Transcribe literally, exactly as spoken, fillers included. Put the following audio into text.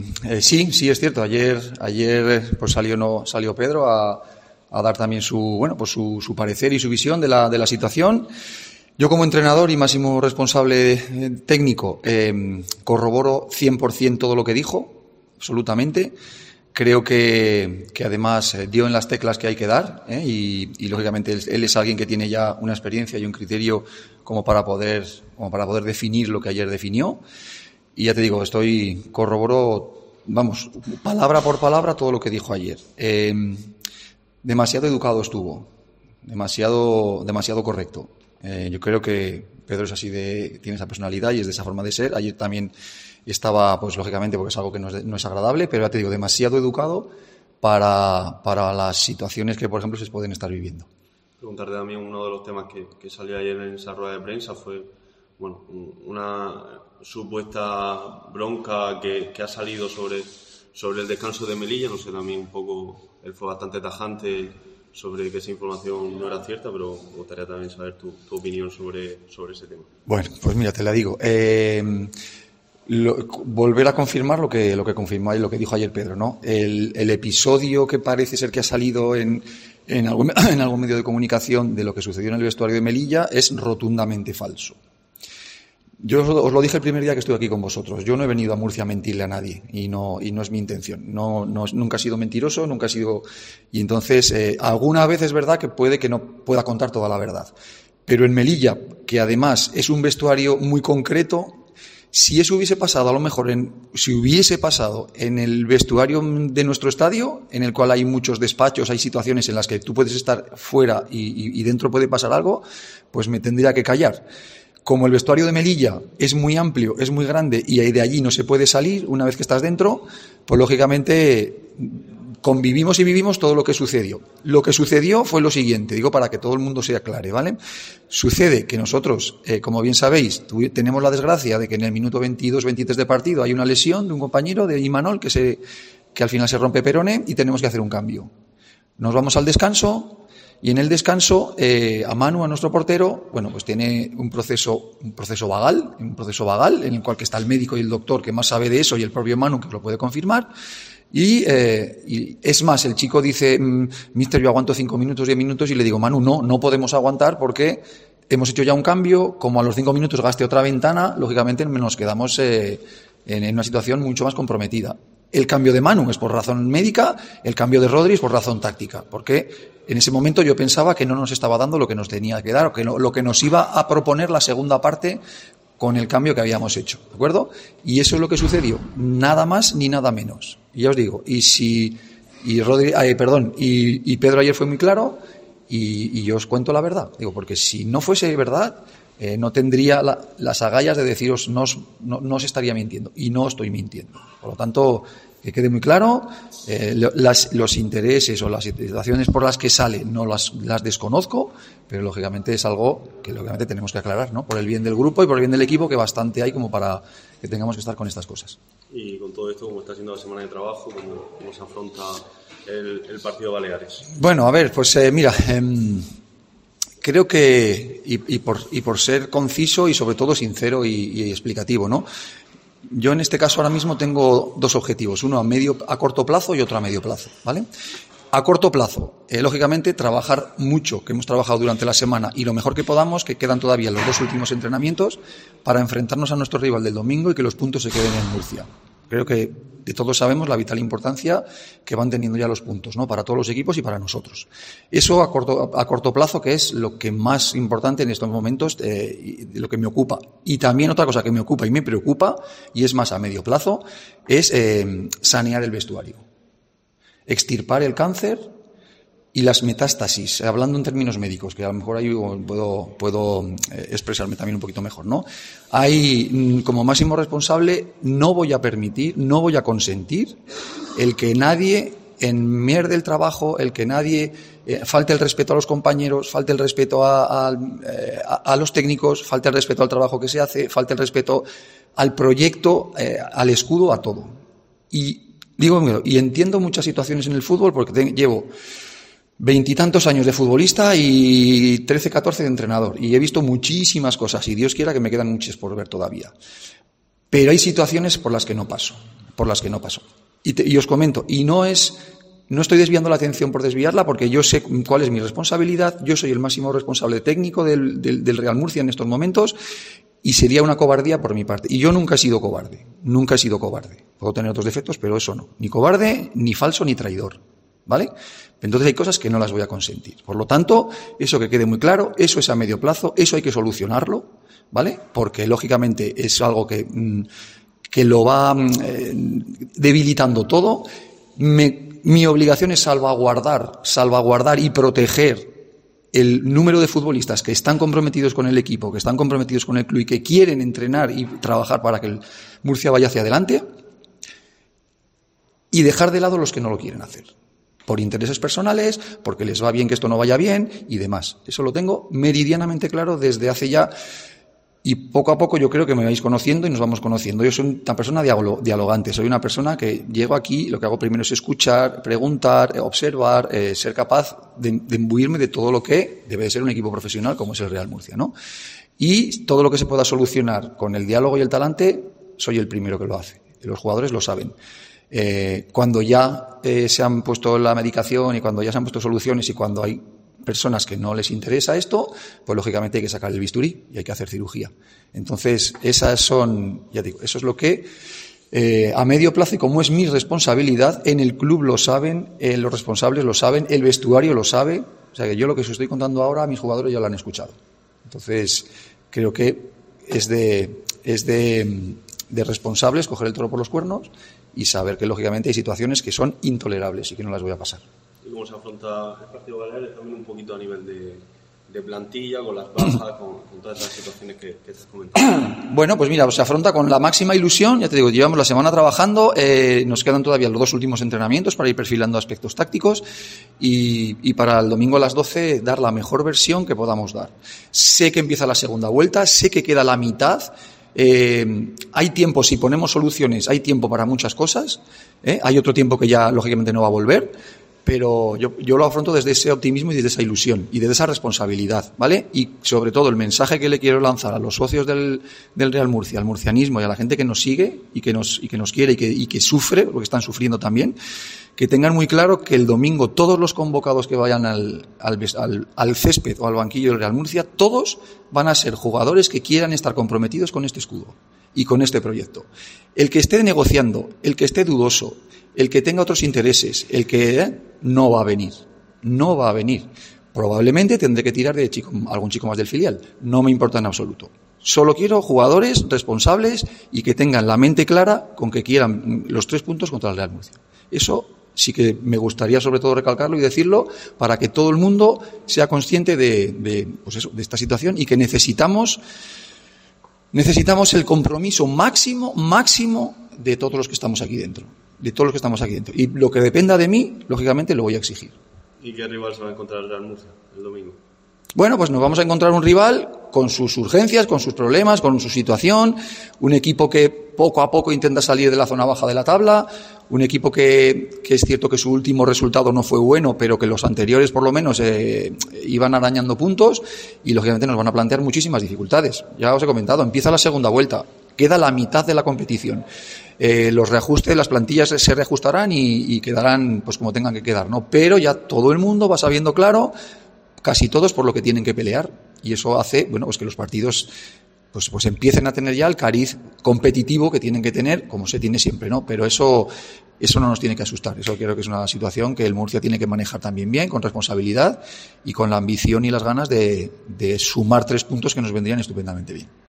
Eh, sí, sí, es cierto. Ayer, ayer pues salió, no, salió Pedro a, a dar también su, bueno, pues su, su parecer y su visión de la, de la situación. Yo como entrenador y máximo responsable eh, técnico eh, corroboro cien por ciento todo lo que dijo, absolutamente. Creo que, que además dio en las teclas que hay que dar ¿eh? y, y lógicamente él, él es alguien que tiene ya una experiencia y un criterio como para poder, como para poder definir lo que ayer definió. Y ya te digo, estoy corroboro, vamos, palabra por palabra todo lo que dijo ayer. Eh, demasiado educado estuvo, demasiado, demasiado correcto. Eh, yo creo que Pedro es así de, tiene esa personalidad y es de esa forma de ser. Ayer también estaba, pues lógicamente, porque es algo que no es, no es agradable, pero ya te digo, demasiado educado para, para las situaciones que, por ejemplo, se pueden estar viviendo. Preguntarte también, uno de los temas que, que salió ayer en esa rueda de prensa fue, bueno, una supuesta bronca que, que ha salido sobre, sobre el descanso de Melilla. No sé, también un poco, él fue bastante tajante sobre que esa información no era cierta, pero me gustaría también saber tu, tu opinión sobre, sobre ese tema. Bueno, pues mira, te la digo. Eh, lo, volver a confirmar lo que, lo que confirmó y lo que dijo ayer Pedro, ¿no? El, el episodio que parece ser que ha salido en, en, algún, en algún medio de comunicación de lo que sucedió en el vestuario de Melilla es rotundamente falso. Yo os lo dije el primer día que estuve aquí con vosotros. Yo no he venido a Murcia a mentirle a nadie y no, y no es mi intención. No, no, nunca he sido mentiroso, nunca he sido. Y entonces, eh, alguna vez es verdad que puede que no pueda contar toda la verdad. Pero en Melilla, que además es un vestuario muy concreto, si eso hubiese pasado, a lo mejor, en, si hubiese pasado en el vestuario de nuestro estadio, en el cual hay muchos despachos, hay situaciones en las que tú puedes estar fuera y, y, y dentro puede pasar algo, pues me tendría que callar. Como el vestuario de Melilla es muy amplio, es muy grande y de allí no se puede salir una vez que estás dentro, pues lógicamente convivimos y vivimos todo lo que sucedió. Lo que sucedió fue lo siguiente, digo para que todo el mundo se aclare, ¿vale? Sucede que nosotros, eh, como bien sabéis, tu, tenemos la desgracia de que en el minuto veintidós veintitrés de partido hay una lesión de un compañero, de Imanol, que, se, que al final se rompe peroné y tenemos que hacer un cambio. Nos vamos al descanso. Y en el descanso, eh, a Manu, a nuestro portero, bueno, pues tiene un proceso, un proceso vagal, un proceso vagal, en el cual que está el médico y el doctor que más sabe de eso y el propio Manu que lo puede confirmar. Y, eh, y es más, el chico dice, mister, yo aguanto cinco minutos, diez minutos, y le digo, Manu, no, no podemos aguantar porque hemos hecho ya un cambio, como a los cinco minutos gaste otra ventana, lógicamente nos quedamos eh, en, en una situación mucho más comprometida. El cambio de Manu es por razón médica, el cambio de Rodri es por razón táctica, porque en ese momento yo pensaba que no nos estaba dando lo que nos tenía que dar, o que no, lo que nos iba a proponer la segunda parte con el cambio que habíamos hecho, ¿de acuerdo? Y eso es lo que sucedió, nada más ni nada menos. Y ya os digo, y si y Rodri, eh, perdón, y, y Pedro ayer fue muy claro, y, y yo os cuento la verdad, digo, porque si no fuese verdad, eh, no tendría la, las agallas de deciros, no os, no, no os estaría mintiendo, y no estoy mintiendo. Por lo tanto, que quede muy claro, eh, las, los intereses o las situaciones por las que sale no las, las desconozco, pero lógicamente es algo que lógicamente tenemos que aclarar, ¿no? Por el bien del grupo y por el bien del equipo, que bastante hay como para que tengamos que estar con estas cosas. Y con todo esto, ¿cómo está siendo la semana de trabajo? ¿Cómo, cómo se afronta el, el partido Baleares? Bueno, a ver, pues eh, mira, eh, creo que, y, y, por, y por ser conciso y sobre todo sincero y, y explicativo, ¿no? Yo en este caso ahora mismo tengo dos objetivos, uno a medio, a corto plazo y otro a medio plazo, ¿vale? A corto plazo, eh, lógicamente, trabajar mucho, que hemos trabajado durante la semana, y lo mejor que podamos, que quedan todavía los dos últimos entrenamientos, para enfrentarnos a nuestro rival del domingo y que los puntos se queden en Murcia. Creo que de todos sabemos la vital importancia que van teniendo ya los puntos, ¿no? Para todos los equipos y para nosotros. Eso a corto, a corto plazo, que es lo que más importante en estos momentos, eh, lo que me ocupa. Y también otra cosa que me ocupa y me preocupa, y es más a medio plazo, es eh, sanear el vestuario. Extirpar el cáncer y las metástasis, hablando en términos médicos, que a lo mejor ahí puedo, puedo expresarme también un poquito mejor, ¿no? Hay, como máximo responsable, no voy a permitir, no voy a consentir el que nadie enmierde el trabajo, el que nadie eh, falte el respeto a los compañeros, falte el respeto a, a, a, a los técnicos, falte el respeto al trabajo que se hace, falte el respeto al proyecto, eh, al escudo, a todo. Y digo, y entiendo muchas situaciones en el fútbol porque te, llevo veintitantos años de futbolista y trece, catorce de entrenador. Y he visto muchísimas cosas y Dios quiera que me quedan muchas por ver todavía. Pero hay situaciones por las que no paso. por las que no pasó. Y, te, y os comento, y no es, no estoy desviando la atención por desviarla, porque yo sé cuál es mi responsabilidad, yo soy el máximo responsable técnico del, del, del Real Murcia en estos momentos, y sería una cobardía por mi parte. Y yo nunca he sido cobarde, nunca he sido cobarde. Puedo tener otros defectos, pero eso no. Ni cobarde, ni falso, ni traidor. ¿Vale? Entonces hay cosas que no las voy a consentir. Por lo tanto, eso que quede muy claro, eso es a medio plazo, eso hay que solucionarlo, ¿vale? Porque lógicamente es algo que, que lo va eh, debilitando todo. Me, mi obligación es salvaguardar, salvaguardar y proteger el número de futbolistas que están comprometidos con el equipo, que están comprometidos con el club y que quieren entrenar y trabajar para que el Murcia vaya hacia adelante, y dejar de lado los que no lo quieren hacer. Por intereses personales, porque les va bien que esto no vaya bien y demás. Eso lo tengo meridianamente claro desde hace ya, y poco a poco yo creo que me vais conociendo y nos vamos conociendo. Yo soy una persona dialogante, soy una persona que llego aquí, lo que hago primero es escuchar, preguntar, observar, eh, ser capaz de, de imbuirme de todo lo que debe de ser un equipo profesional como es el Real Murcia, ¿no? Y todo lo que se pueda solucionar con el diálogo y el talante, soy el primero que lo hace. Y los jugadores lo saben. Eh, cuando ya eh, se han puesto la medicación y cuando ya se han puesto soluciones y cuando hay personas que no les interesa esto, pues lógicamente hay que sacar el bisturí y hay que hacer cirugía. Entonces, esas son, ya digo, eso es lo que eh, a medio plazo, y como es mi responsabilidad, en el club lo saben, eh, los responsables lo saben, el vestuario lo sabe, o sea que yo lo que os estoy contando ahora, mis jugadores ya lo han escuchado. Entonces, creo que es de, es de, de responsables coger el toro por los cuernos y saber que, lógicamente, hay situaciones que son intolerables y que no las voy a pasar. ¿Y cómo se afronta el partido Baleares también un poquito a nivel de, de plantilla, con las bajas, con, con todas estas situaciones que, que estás comentando? Bueno, pues mira, se afronta con la máxima ilusión. Ya te digo, llevamos la semana trabajando, eh, nos quedan todavía los dos últimos entrenamientos para ir perfilando aspectos tácticos y, y para el domingo a las doce dar la mejor versión que podamos dar. Sé que empieza la segunda vuelta, sé que queda la mitad. Eh, hay tiempo, si ponemos soluciones, hay tiempo para muchas cosas, ¿eh? Hay otro tiempo que ya lógicamente no va a volver, pero yo, yo lo afronto desde ese optimismo y desde esa ilusión y desde esa responsabilidad, ¿vale? Y sobre todo el mensaje que le quiero lanzar a los socios del, del Real Murcia, al murcianismo y a la gente que nos sigue y que nos, y que nos quiere y que, y que sufre, porque están sufriendo también, que tengan muy claro que el domingo todos los convocados que vayan al, al, al, al césped o al banquillo del Real Murcia, todos van a ser jugadores que quieran estar comprometidos con este escudo y con este proyecto. El que esté negociando, el que esté dudoso, el que tenga otros intereses, el que eh, no va a venir, no va a venir. Probablemente tendré que tirar de chico, algún chico más del filial, no me importa en absoluto. Solo quiero jugadores responsables y que tengan la mente clara con que quieran los tres puntos contra el Real Murcia. Eso sí que me gustaría sobre todo recalcarlo y decirlo para que todo el mundo sea consciente de, de, pues eso, de esta situación y que necesitamos, necesitamos el compromiso máximo, máximo de todos los que estamos aquí dentro. de todos los que estamos aquí dentro. Y lo que dependa de mí, lógicamente, lo voy a exigir. ¿Y qué rival se va a encontrar el Real Murcia el domingo? Bueno, pues nos vamos a encontrar un rival con sus urgencias, con sus problemas, con su situación, un equipo que poco a poco intenta salir de la zona baja de la tabla, un equipo que, que es cierto que su último resultado no fue bueno, pero que los anteriores por lo menos eh, iban arañando puntos y lógicamente nos van a plantear muchísimas dificultades. Ya os he comentado, empieza la segunda vuelta, queda la mitad de la competición. Eh, los reajustes, las plantillas se reajustarán y, y quedarán pues como tengan que quedar, ¿no? Pero ya todo el mundo va sabiendo claro, casi todos, por lo que tienen que pelear. Y eso hace, bueno, pues que los partidos pues, pues empiecen a tener ya el cariz competitivo que tienen que tener, como se tiene siempre, ¿no? Pero eso, eso no nos tiene que asustar. Eso creo que es una situación que el Murcia tiene que manejar también bien, con responsabilidad y con la ambición y las ganas de, de sumar tres puntos que nos vendrían estupendamente bien.